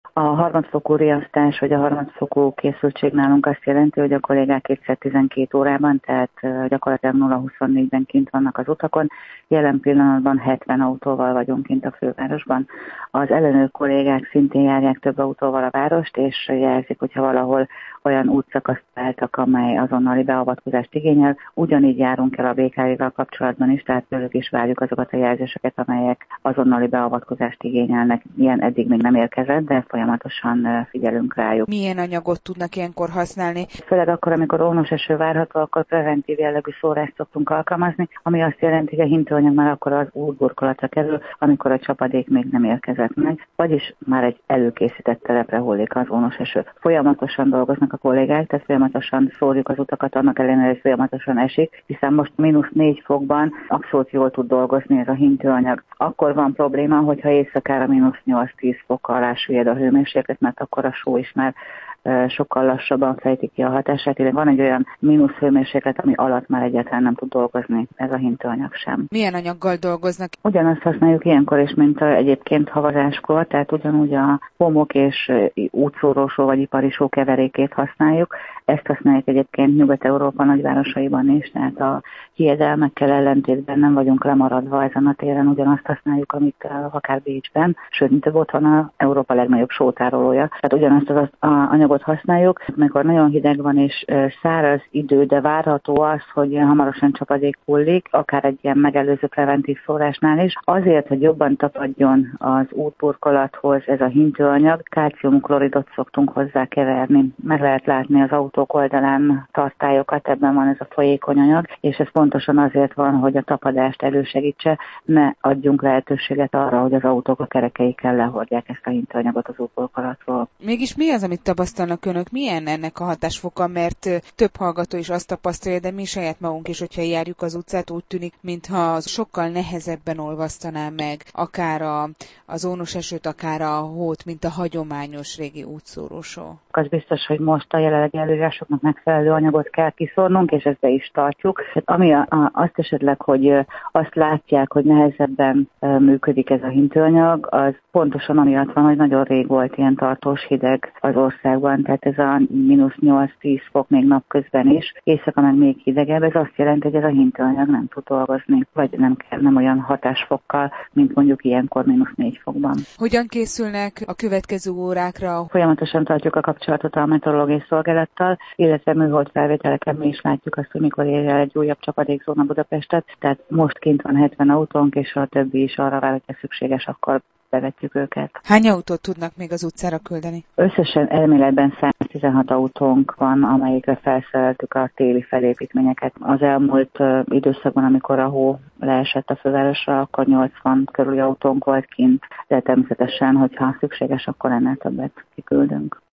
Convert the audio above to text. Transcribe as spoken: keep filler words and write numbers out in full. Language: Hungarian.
A harmadfokú riasztás vagy a harmadfokú készültség nálunk azt jelenti, hogy a kollégák kétszáztizenkét órában, tehát gyakorlatilag nulla huszonnégyben kint vannak az utakon. Jelen pillanatban hetven autóval vagyunk kint a fővárosban. Az ellenőr kollégák szintén járják több autóval a várost, és jelzik, hogyha valahol olyan útszakaszt találtak, amely azonnali beavatkozást igényel. Ugyanígy járunk el a bé ká vé-vel kapcsolatban is, tehát tőlük is várjuk azokat a jelzéseket, amelyek azonnali beavatkozást igényelnek. Ilyen eddig még nem érkezett, de folyamatosan figyelünk rájuk. Milyen anyagot tudnak ilyenkor használni? Főleg akkor, amikor ónos eső várható, akkor preventív jellegű szórást szoktunk alkalmazni, ami azt jelenti, hogy a hintőanyag már akkor az útburkolatra kerül, amikor a csapadék még nem érkezett meg, vagyis már egy előkészített telepre hullik az ónos eső. Folyamatosan dolgoznak a kollégák, tehát folyamatosan szórjuk az utakat, annak ellenére, hogy folyamatosan esik, hiszen most mínusz négy fokban abszolút jól tud dolgozni ez a hintőanyag. Akkor van probléma, hogyha éjszakára mínusz nyolc-tíz fok alá süllyed a hőmérséklet, mert akkor a só is már sokkal lassabban fejti ki a hatását, illetve van egy olyan mínusz hőmérséklet, ami alatt már egyáltalán nem tud dolgozni ez a hintőanyag sem. Milyen anyaggal dolgoznak? Ugyanazt használjuk ilyenkor is, mint egyébként havazáskor, tehát ugyanúgy a homok és útszórósó vagy ipari só keverékét használjuk. Ezt használjuk egyébként Nyugat-Európa nagyvárosaiban is, tehát a hiedelmekkel ellentétben nem vagyunk lemaradva ezen a téren, ugyanazt használjuk, amit akár Bécsben, sőt, mint otthon a Európa legnagyobb sótárolója. Tehát ugyanazt az anyagot használjuk, amikor nagyon hideg van és száraz idő, de várható az, hogy hamarosan csapadék hullik, akár egy ilyen megelőző preventív szórásnál is. Azért, hogy jobban tapadjon az útburkolathoz ez a hintőanyag, kálciumkloridot szoktunk hozzá keverni. Meg lehet látni az autó oldalán tartályokat, ebben van ez a folyékony anyag, és ez pontosan azért van, hogy a tapadást elősegítse, ne adjunk lehetőséget arra, hogy az autók a kerekeikkel lehordják ezt a hintőanyagot az útburkolatról. Mégis mi az, amit tapasztalnak önök? Milyen ennek a hatásfoka? Mert több hallgató is azt tapasztalja, de mi saját magunk is, hogyha járjuk az utcát, úgy tűnik, mintha sokkal nehezebben olvasztaná meg akár a, az ónos esőt, akár a hót, mint a hagyományos régi útszórósó. Az biztos, hogy most a jelenlegi előírásoknak megfelelő anyagot kell kiszórnunk, és ezt be is tartjuk. Ami a, a, azt esetleg, hogy azt látják, hogy nehezebben működik ez a hintőanyag, az pontosan amiatt van, hogy nagyon rég volt ilyen tartós hideg az országban, tehát ez a mínusz nyolc-tíz fok még napközben is, éjszaka meg még hidegebb, ez azt jelenti, hogy ez a hintőanyag nem tud dolgozni, vagy nem kell, nem olyan hatásfokkal, mint mondjuk ilyenkor mínusz négy fokban. Hogyan készülnek a következő órákra? Folyamatosan tartjuk a kapcsolatot a meteorológiai szolgálattal, illetve műholdfelvételeken mi is látjuk azt, hogy mikor ér el egy újabb csapadékzóna Budapestet, tehát most kint van hetven autónk, és a többi is arra vár, hogyha szükséges, akkor bevetjük őket. Hány autót tudnak még az utcára küldeni? Összesen elméletben száztizenhat autónk van, amelyikre felszereltük a téli felépítményeket. Az elmúlt uh, időszakban, amikor a hó leesett a fővárosra, akkor nyolcvan körüli autónk volt kint, de természetesen, hogyha szükséges, akkor ennél többet kiküldünk.